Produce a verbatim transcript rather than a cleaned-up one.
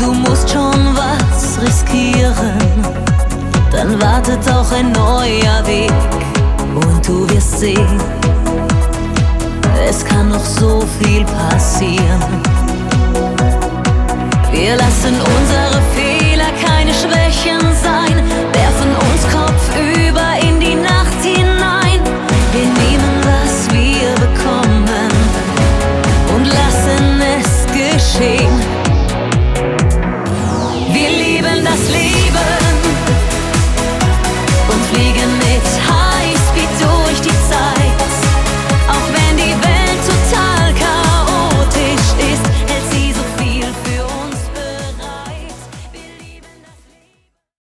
du musst schon was riskieren, dann wartet auch ein neuer Weg und du wirst sehen, es kann noch so viel passieren. Wir lassen unsere Fehler keine Schwächen